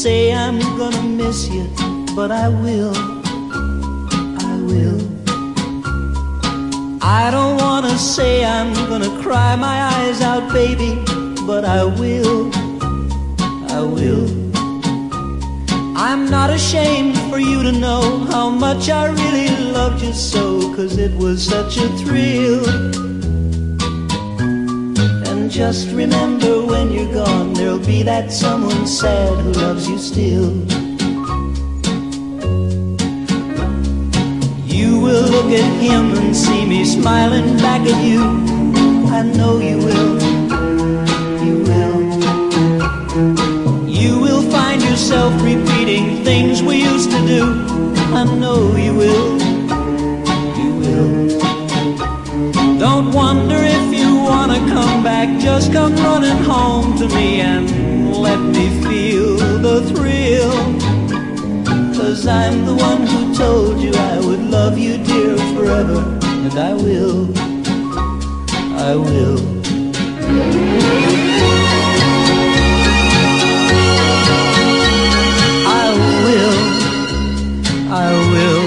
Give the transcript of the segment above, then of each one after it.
say I'm gonna miss you, but I will, I will. I don't wanna say I'm gonna cry my eyes out, baby, but I will, I will. I'm not ashamed for you to know how much I really loved you so, 'cause it was such a thrill. And just remember when you're gone, there'll be that someone sad who loves you still. You will look at him and see me smiling back at you. I know you will, you will. You will find yourself repeating things we used to do. I know you will, you will. Don't wonder if you wanna come back, just come running home to me and let me feel the thrill. 'Cause I'm the one who told you I would love you, dear, forever. And I will, I will. I will, I will.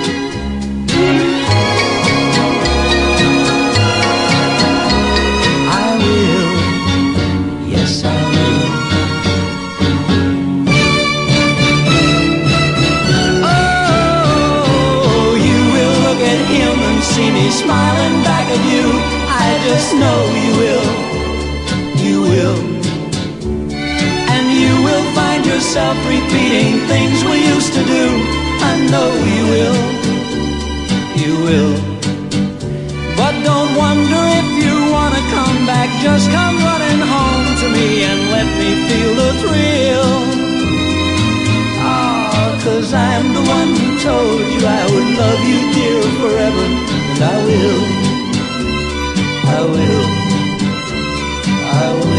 I will, yes I will. Oh, you will look at him and see me smiling back at you. I just know you will, you will. And you will find yourself repeating things we used to do. I know you will, you will. But don't wonder if you wanna come back, just come running home to me and let me feel the thrill. Ah, 'cause I'm the one who told you I would love you, dear, forever. And I will, I will, I will.